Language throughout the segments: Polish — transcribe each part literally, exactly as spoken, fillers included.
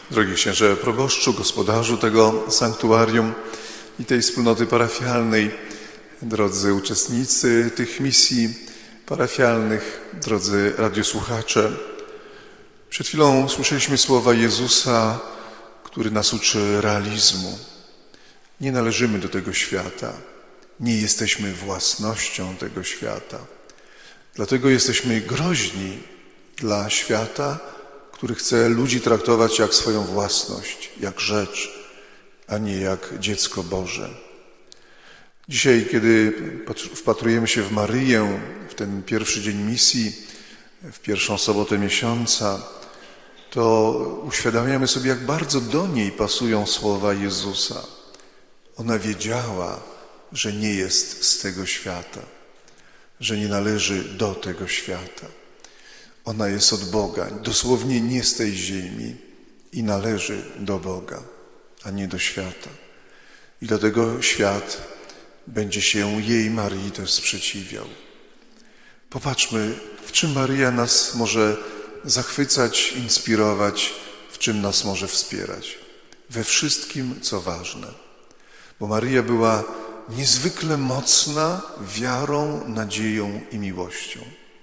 Drogi księże proboszczu, gospodarzu tego sanktuarium i tej wspólnoty parafialnej, drodzy uczestnicy tych misji parafialnych, drodzy radiosłuchacze. Przed chwilą słyszeliśmy słowa Jezusa, który nas uczy realizmu. Nie należymy do tego świata, nie jesteśmy własnością tego świata. Dlatego jesteśmy groźni dla świata, który chce ludzi traktować jak swoją własność, jak rzecz, a nie jak dziecko Boże. Dzisiaj, kiedy wpatrujemy się w Maryję, w ten pierwszy dzień misji, w pierwszą sobotę miesiąca, to uświadamiamy sobie, jak bardzo do niej pasują słowa Jezusa. Ona wiedziała, że nie jest z tego świata, że nie należy do tego świata. Ona jest od Boga, dosłownie nie z tej ziemi i należy do Boga, a nie do świata. I dlatego świat będzie się jej, Maryi, też sprzeciwiał. Popatrzmy, w czym Maryja nas może zachwycać, inspirować, w czym nas może wspierać. We wszystkim, co ważne. Bo Maryja była niezwykle mocna wiarą, nadzieją i miłością.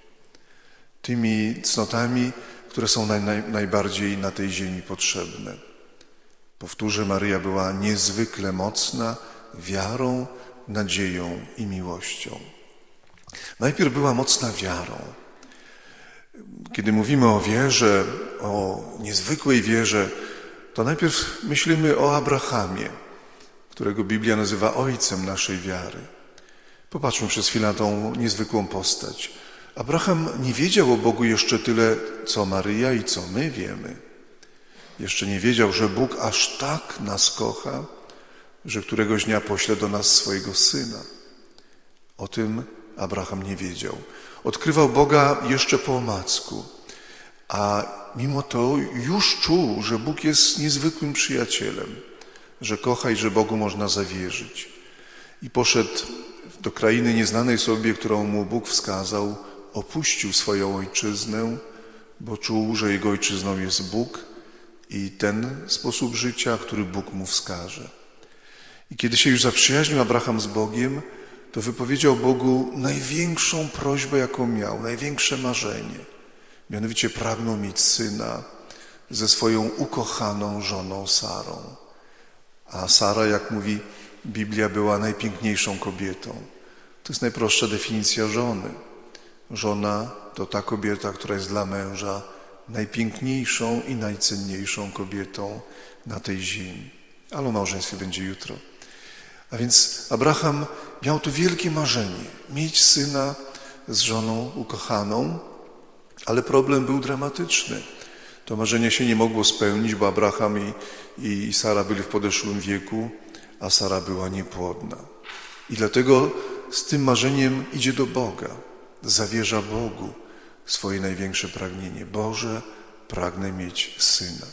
Tymi cnotami, które są naj, naj, najbardziej na tej ziemi potrzebne. Powtórzę, Maryja była niezwykle mocna wiarą, nadzieją i miłością. Najpierw była mocna wiarą. Kiedy mówimy o wierze, o niezwykłej wierze, to najpierw myślimy o Abrahamie, którego Biblia nazywa ojcem naszej wiary. Popatrzmy przez chwilę na tą niezwykłą postać. Abraham nie wiedział o Bogu jeszcze tyle, co Maryja i co my wiemy. Jeszcze nie wiedział, że Bóg aż tak nas kocha, że któregoś dnia pośle do nas swojego Syna. O tym Abraham nie wiedział. Odkrywał Boga jeszcze po omacku, a mimo to już czuł, że Bóg jest niezwykłym przyjacielem, że kocha i że Bogu można zawierzyć. I poszedł do krainy nieznanej sobie, którą mu Bóg wskazał, opuścił swoją ojczyznę, bo czuł, że jego ojczyzną jest Bóg i ten sposób życia, który Bóg mu wskaże. I kiedy się już zaprzyjaźnił Abraham z Bogiem, to wypowiedział Bogu największą prośbę, jaką miał, największe marzenie. Mianowicie pragnął mieć syna ze swoją ukochaną żoną Sarą. A Sara, jak mówi Biblia, była najpiękniejszą kobietą. To jest najprostsza definicja żony. Żona to ta kobieta, która jest dla męża najpiękniejszą i najcenniejszą kobietą na tej ziemi. Ale o małżeństwie będzie jutro. A więc Abraham miał to wielkie marzenie, mieć syna z żoną ukochaną, ale problem był dramatyczny. To marzenie się nie mogło spełnić, bo Abraham i, i Sara byli w podeszłym wieku, a Sara była niepłodna. I dlatego z tym marzeniem idzie do Boga, zawierza Bogu swoje największe pragnienie. Boże, pragnę mieć syna.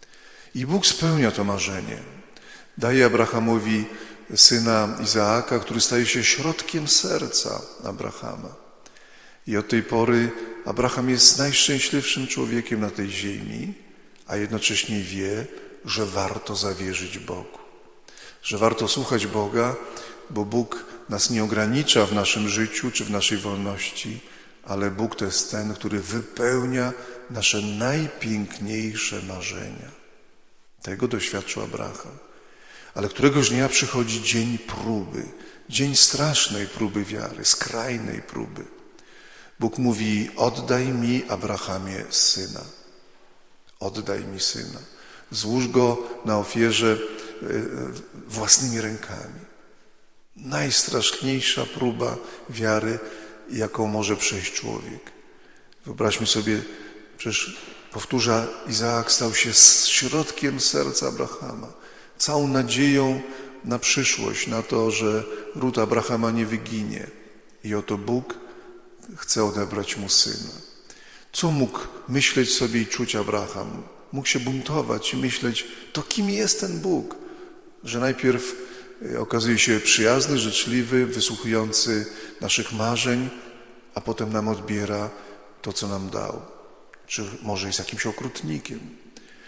I Bóg spełnia to marzenie. Daje Abrahamowi syna Izaaka, który staje się środkiem serca Abrahama. I od tej pory Abraham jest najszczęśliwszym człowiekiem na tej ziemi, a jednocześnie wie, że warto zawierzyć Bogu. Że warto słuchać Boga, bo Bóg nas nie ogranicza w naszym życiu czy w naszej wolności, ale Bóg to jest ten, który wypełnia nasze najpiękniejsze marzenia. Tego doświadczył Abraham. Ale któregoś dnia przychodzi dzień próby, dzień strasznej próby wiary, skrajnej próby. Bóg mówi, oddaj mi, Abrahamie, syna. Oddaj mi syna. Złóż go na ofierze własnymi rękami. Najstraszniejsza próba wiary, jaką może przejść człowiek. Wyobraźmy sobie, przecież powtórzę, Izaak stał się środkiem serca Abrahama. Całą nadzieją na przyszłość, na to, że ród Abrahama nie wyginie. I oto Bóg chce odebrać mu syna. Co mógł myśleć sobie i czuć Abraham? Mógł się buntować i myśleć, to kim jest ten Bóg? Że najpierw okazuje się przyjazny, życzliwy, wysłuchujący naszych marzeń, a potem nam odbiera to, co nam dał. Czy może jest jakimś okrutnikiem?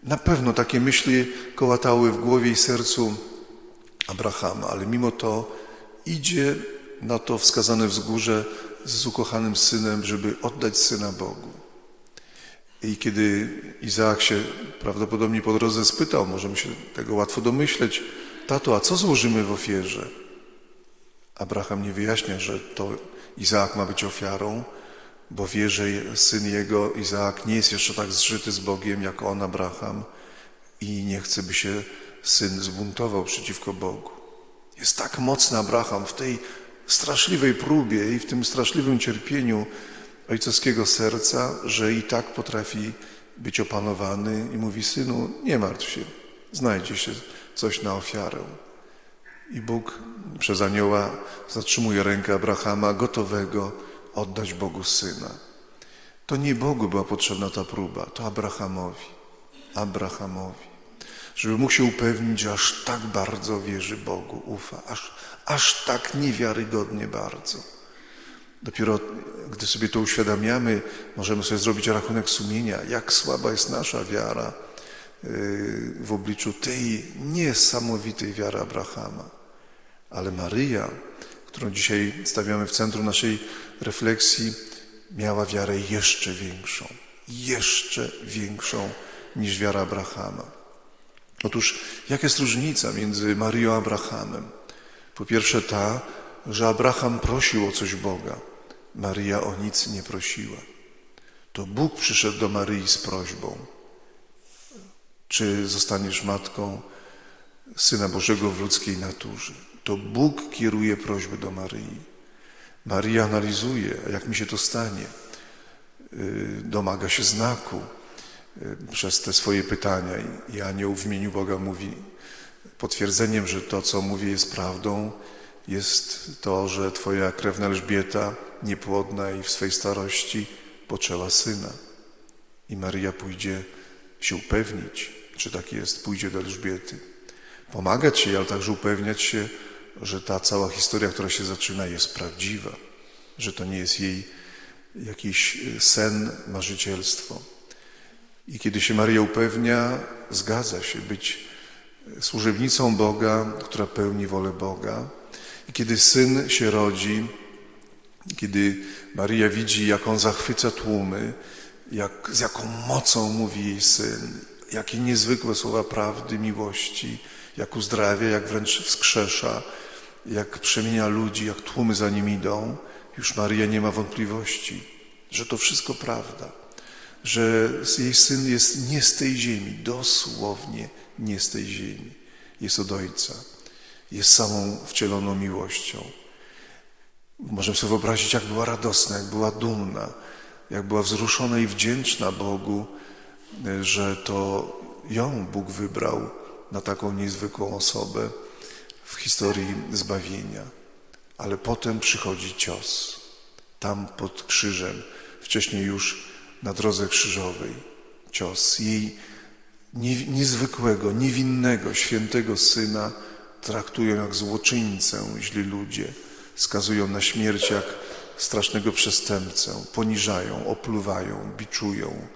Na pewno takie myśli kołatały w głowie i sercu Abrahama, ale mimo to idzie na to wskazane wzgórze z ukochanym synem, żeby oddać syna Bogu. I kiedy Izaak się prawdopodobnie po drodze spytał, możemy się tego łatwo domyśleć, tato, a co złożymy w ofierze? Abraham nie wyjaśnia, że to Izaak ma być ofiarą, bo wie, że syn jego, Izaak, nie jest jeszcze tak zżyty z Bogiem, jak on, Abraham, i nie chce, by się syn zbuntował przeciwko Bogu. Jest tak mocny Abraham w tej straszliwej próbie i w tym straszliwym cierpieniu ojcowskiego serca, że i tak potrafi być opanowany i mówi, synu, nie martw się, znajdzie się coś na ofiarę. I Bóg przez anioła zatrzymuje rękę Abrahama, gotowego oddać Bogu syna. To nie Bogu była potrzebna ta próba, to Abrahamowi. Abrahamowi. Żeby mógł się upewnić, że aż tak bardzo wierzy Bogu, ufa, aż, aż tak niewiarygodnie bardzo. Dopiero gdy sobie to uświadamiamy, możemy sobie zrobić rachunek sumienia, jak słaba jest nasza wiara w obliczu tej niesamowitej wiary Abrahama. Ale Maryja, którą dzisiaj stawiamy w centrum naszej refleksji, miała wiarę jeszcze większą, jeszcze większą niż wiara Abrahama. Otóż jaka jest różnica między Maryją a Abrahamem? Po pierwsze ta, że Abraham prosił o coś Boga, Maryja o nic nie prosiła. To Bóg przyszedł do Maryi z prośbą. Czy zostaniesz matką Syna Bożego w ludzkiej naturze? To Bóg kieruje prośbę do Maryi. Maryja analizuje, a jak mi się to stanie? Domaga się znaku przez te swoje pytania. I anioł w imieniu Boga mówi, potwierdzeniem, że to, co mówię, jest prawdą, jest to, że twoja krewna Elżbieta, niepłodna i w swej starości, poczęła syna. I Maryja pójdzie się upewnić, czy tak jest, pójdzie do Elżbiety. Pomagać jej, ale także upewniać się, że ta cała historia, która się zaczyna, jest prawdziwa, że to nie jest jej jakiś sen, marzycielstwo. I kiedy się Maryja upewnia, zgadza się być służebnicą Boga, która pełni wolę Boga. I kiedy syn się rodzi, kiedy Maryja widzi, jak on zachwyca tłumy, jak, z jaką mocą mówi jej syn, jakie niezwykłe słowa prawdy, miłości, jak uzdrawia, jak wręcz wskrzesza, jak przemienia ludzi, jak tłumy za nim idą, już Maryja nie ma wątpliwości, że to wszystko prawda, że jej syn jest nie z tej ziemi, dosłownie nie z tej ziemi, jest od Ojca, jest samą wcieloną miłością. Możemy sobie wyobrazić, jak była radosna, jak była dumna, jak była wzruszona i wdzięczna Bogu, że to ją Bóg wybrał na taką niezwykłą osobę w historii zbawienia. Ale potem przychodzi cios. Tam pod krzyżem, wcześniej już na drodze krzyżowej, cios. Jej nie, niezwykłego, niewinnego, świętego Syna traktują jak złoczyńcę źli ludzie. Skazują na śmierć jak strasznego przestępcę. Poniżają, opluwają, biczują.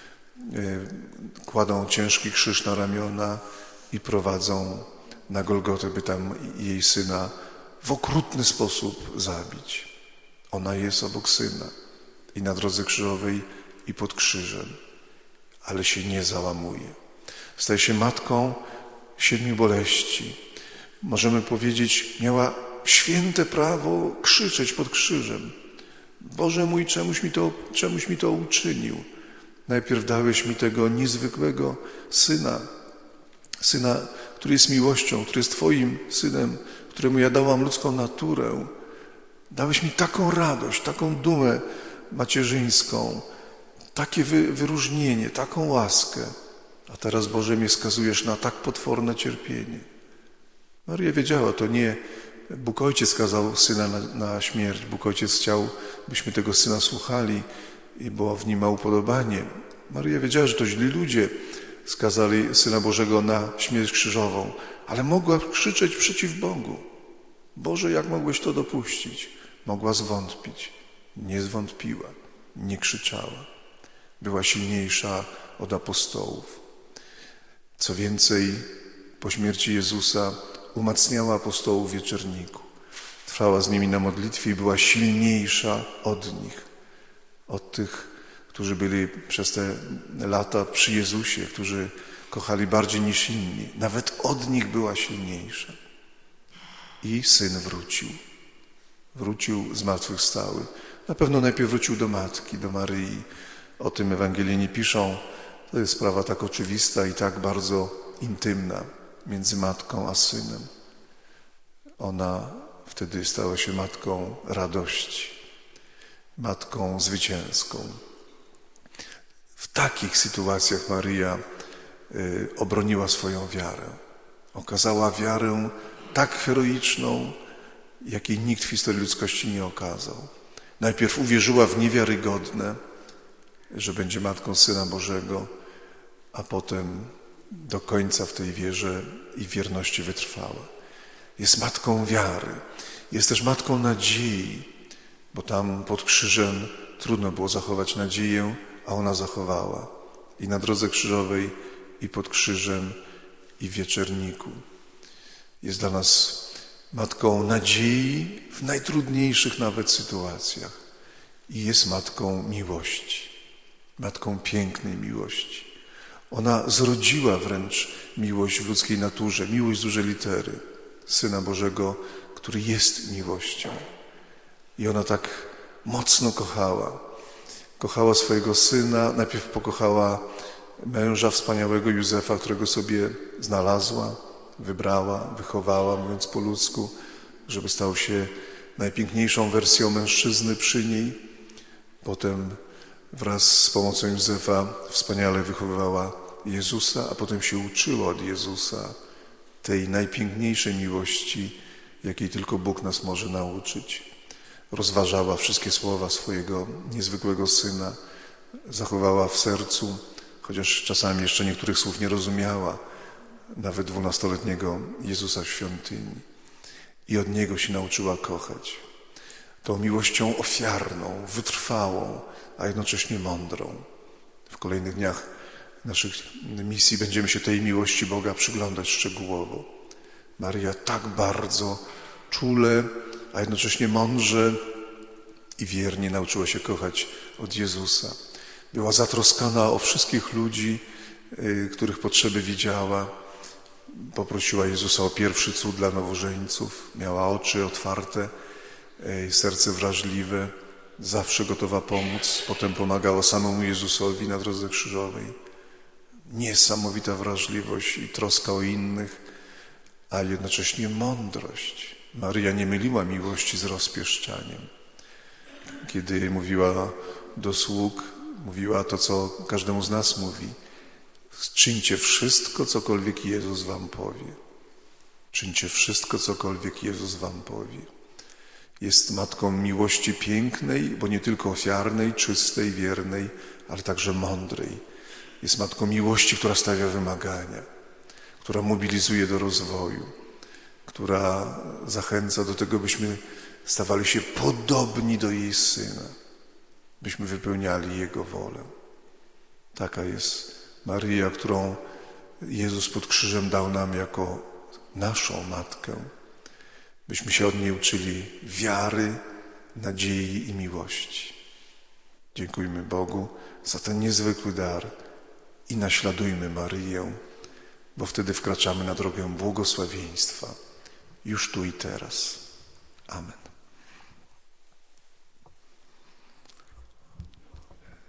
Kładą ciężki krzyż na ramiona i prowadzą na Golgotę, by tam jej syna w okrutny sposób zabić. Ona jest obok syna i na drodze krzyżowej, i pod krzyżem, ale się nie załamuje. Staje się matką siedmiu boleści. Możemy powiedzieć, miała święte prawo krzyczeć pod krzyżem. Boże mój, czemuś mi to, czemuś mi to uczynił. Najpierw dałeś mi tego niezwykłego Syna, Syna, który jest miłością, który jest Twoim Synem, któremu ja dałam ludzką naturę. Dałeś mi taką radość, taką dumę macierzyńską, takie wy, wyróżnienie, taką łaskę. A teraz, Boże, mnie skazujesz na tak potworne cierpienie. Maryja wiedziała, to nie Bóg Ojciec skazał Syna na, na śmierć. Bóg Ojciec chciał, byśmy tego Syna słuchali i było w nim ma upodobanie. Maryja wiedziała, że to źli ludzie skazali Syna Bożego na śmierć krzyżową, ale mogła krzyczeć przeciw Bogu. Boże, jak mogłeś to dopuścić? Mogła zwątpić. Nie zwątpiła, nie krzyczała. Była silniejsza od apostołów. Co więcej, po śmierci Jezusa umacniała apostołów w wieczerniku. Trwała z nimi na modlitwie i była silniejsza od nich, od tych, którzy byli przez te lata przy Jezusie, którzy kochali bardziej niż inni. Nawet od nich była silniejsza. I Syn wrócił. Wrócił zmartwychwstały. Na pewno najpierw wrócił do Matki, do Maryi. O tym Ewangelii nie piszą. To jest sprawa tak oczywista i tak bardzo intymna między Matką a Synem. Ona wtedy stała się Matką radości, Matką zwycięską. W takich sytuacjach Maryja y, obroniła swoją wiarę. Okazała wiarę tak heroiczną, jakiej nikt w historii ludzkości nie okazał. Najpierw uwierzyła w niewiarygodne, że będzie Matką Syna Bożego, a potem do końca w tej wierze i wierności wytrwała. Jest matką wiary, jest też matką nadziei, bo tam pod krzyżem trudno było zachować nadzieję, a ona zachowała. I na drodze krzyżowej, i pod krzyżem, i w wieczerniku. Jest dla nas matką nadziei w najtrudniejszych nawet sytuacjach. I jest matką miłości, matką pięknej miłości. Ona zrodziła wręcz miłość w ludzkiej naturze, miłość z dużej litery, Syna Bożego, który jest miłością. I ona tak mocno kochała. Kochała swojego Syna, najpierw pokochała męża wspaniałego Józefa, którego sobie znalazła, wybrała, wychowała, mówiąc po ludzku, żeby stał się najpiękniejszą wersją mężczyzny przy niej. Potem wraz z pomocą Józefa wspaniale wychowywała Jezusa, a potem się uczyła od Jezusa tej najpiękniejszej miłości, jakiej tylko Bóg nas może nauczyć. Rozważała wszystkie słowa swojego niezwykłego Syna, zachowała w sercu, chociaż czasami jeszcze niektórych słów nie rozumiała, nawet dwunastoletniego Jezusa w świątyni. I od Niego się nauczyła kochać. Tą miłością ofiarną, wytrwałą, a jednocześnie mądrą. W kolejnych dniach naszych misji będziemy się tej miłości Boga przyglądać szczegółowo. Maryja tak bardzo czule, a jednocześnie mądrze i wiernie nauczyła się kochać od Jezusa. Była zatroskana o wszystkich ludzi, których potrzeby widziała. Poprosiła Jezusa o pierwszy cud dla nowożeńców. Miała oczy otwarte, serce wrażliwe, zawsze gotowa pomóc. Potem pomagała samemu Jezusowi na drodze krzyżowej. Niesamowita wrażliwość i troska o innych, a jednocześnie mądrość. Maryja nie myliła miłości z rozpieszczaniem. Kiedy mówiła do sług, mówiła to, co każdemu z nas mówi. Czyńcie wszystko, cokolwiek Jezus wam powie. Czyńcie wszystko, cokolwiek Jezus wam powie. Jest matką miłości pięknej, bo nie tylko ofiarnej, czystej, wiernej, ale także mądrej. Jest matką miłości, która stawia wymagania, która mobilizuje do rozwoju, która zachęca do tego, byśmy stawali się podobni do jej Syna, byśmy wypełniali Jego wolę. Taka jest Maryja, którą Jezus pod krzyżem dał nam jako naszą Matkę, byśmy się od niej uczyli wiary, nadziei i miłości. Dziękujmy Bogu za ten niezwykły dar i naśladujmy Maryję, bo wtedy wkraczamy na drogę błogosławieństwa, już tu i teraz. Amen.